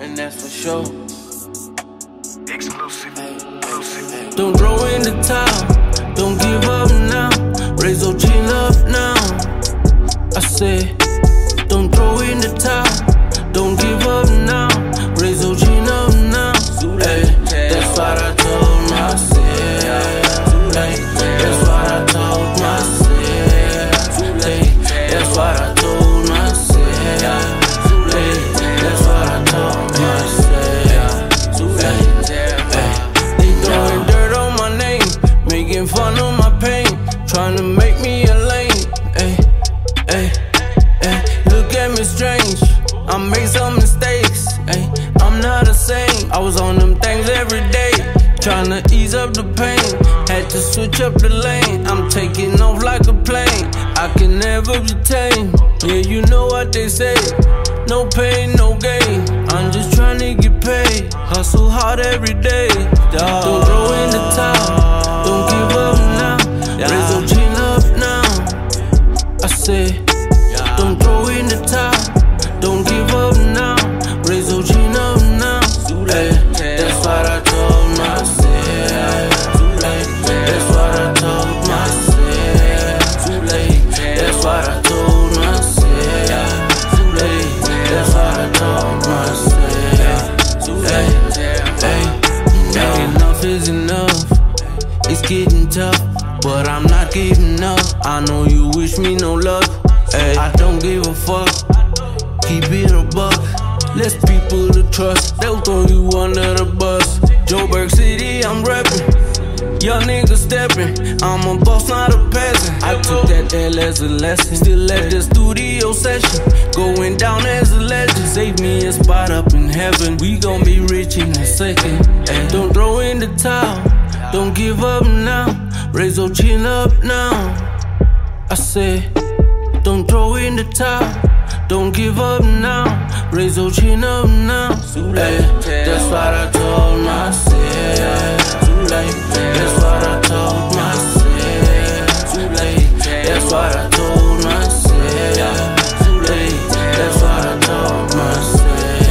and that's for sure. Exclusive. Don't throw in the towel, don't give up now. Raise your chin up now. I said, don't throw in the towel, don't give up now. Raise your chin up now. Hey, that's what I told myself. Hey, that's what I told myself. Hey, that's what I told myself. Hey, that's what I told myself. Hey, they throwing dirt on my name, making fun of my pain, trying to make me a lame. Hey, hey, hey, look at me strange, I made some mistakes. Hey, I'm not a saint, I was on them things every day, trying to ease up the pain. Had to switch up the lane, I'm taking off like a plane. I can never be tamed. Yeah, you know what they say, no pain, no gain. I'm just trying to get paid, hustle hard every day. Don't throw in the towel, don't give up now. Raise your chin up now. I said, don't throw in the towel, don't give up now. Raise your chin up now. Hey, that's what I told myself. Hey, that's what I told myself. Hey, that's what I told myself. Hey, that's what I told myself. Hey, enough is enough. It's getting tough, but I'm not giving up. I know you wish me no luck. Ay, I don't give a fuck. Keep it a buck. Less people to trust, they'll throw you under the bus. Joburg City, I'm reppin'. Young nigga steppin'. I'm a boss, not a peasant. I took that L as a lesson. Still at the studio session, going down as a legend. Save me a spot up in heaven. We gon' be rich in a second. Ay, don't throw in the towel, don't give up now. Raise your chin up now. I said, don't throw in the towel, don't give up now. Raise your chin up now. Hey, that's what I told myself. Hey, that's what I told myself. Hey, that's what I told myself. Hey, that's what I told myself.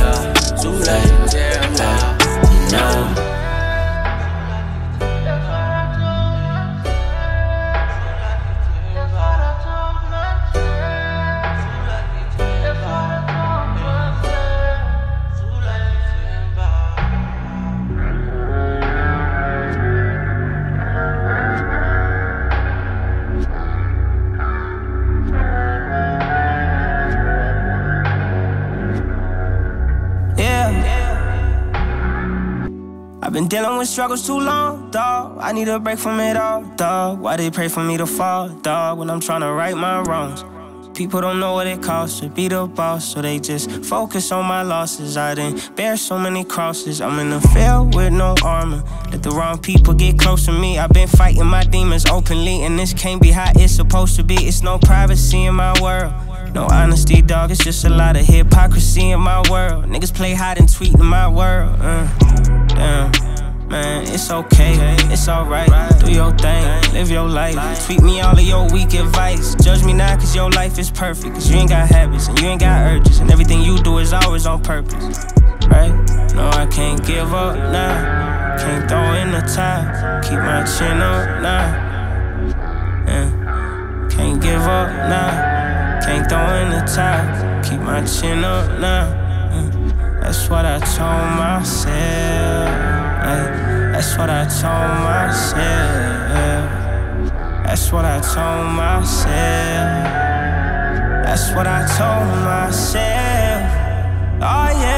I've been dealing with struggles too long, dawg. I need a break from it all, dawg. Why they pray for me to fall, dawg, when I'm trying to right my wrongs? People don't know what it costs to be the boss, so they just focus on my losses. I didn't bear so many crosses. I'm in the field with no armor. Let the wrong people get close to me. I've been fighting my demons openly, and this can't be how it's supposed to be. It's no privacy in my world, no honesty, dog. It's just a lot of hypocrisy in my world. Niggas play hide and tweet in my world. Damn, man, it's okay, it's alright. Do your thing, live your life. Tweet me all of your weak advice. Judge me not cause your life is perfect, cause you ain't got habits and you ain't got urges, and everything you do is always on purpose, right? No, I can't give up now. Can't throw in the towel. Keep my chin up now. Can't give up now. Can't throw in the towel. Keep my chin up now. That's what I told myself. That's what I told myself. That's what I told myself. That's what I told myself. Oh yeah.